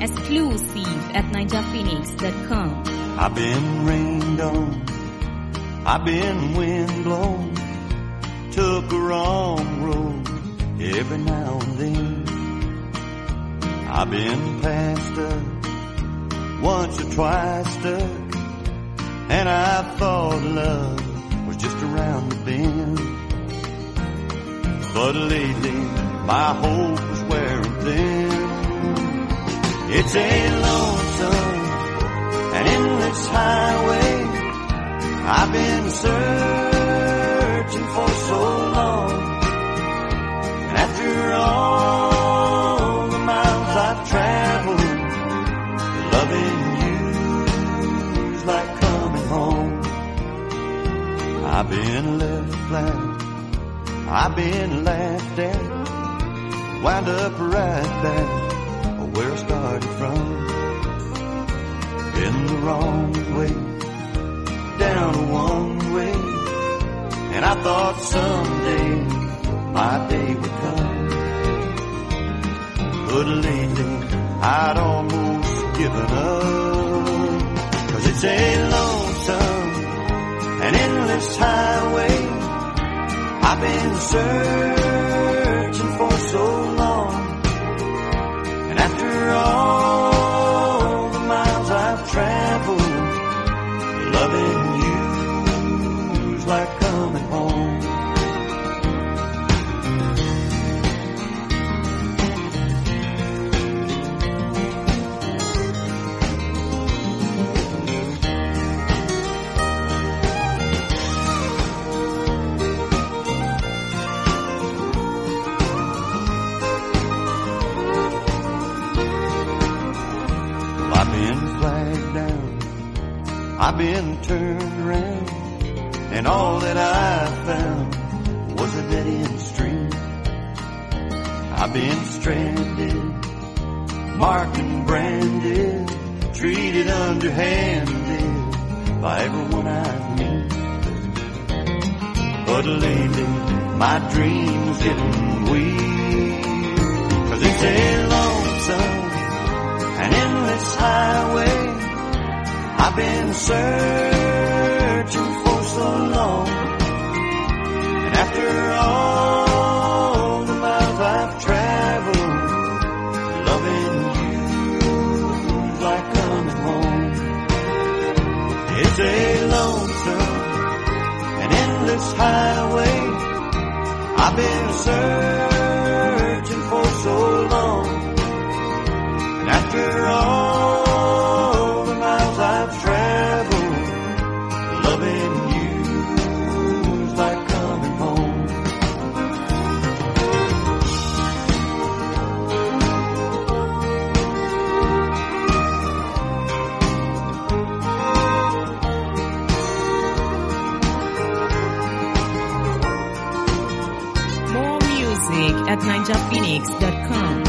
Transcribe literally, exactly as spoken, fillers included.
Exclusive at ninja phoenix dot com. I've been rained on, I've been wind blown, took a wrong road every now and then. I've been passed up, once or twice stuck, and I thought love was just around the bend. But lately my hope was wearing thin. It's a lonesome and endless highway I've been searching for so long. And after all the miles I've traveled, loving you's like coming home. I've been left flat, I've been laughed at, wound up right back where I started from. In the wrong way, down a one way, and I thought someday my day would come. But lately I'd almost given up, 'cause it's a lonesome and endless highway I've been searching for so long. And after all the miles I've traveled, loving you's like coming home. I've been flagged down, I've been turned around, and all that I found was a dead-end street. I've been stranded, marked and branded, treated underhanded by everyone I meet. But lately my dreams getting weak, 'cause it's a lonesome an endless highway I've been searching for so long. And after all the miles I've traveled, loving you's like coming home. It's a lonesome and endless highway I've been searching for so long. And after all the miles I've traveled, loving you's like coming home. More music at ninja phoenix dot com.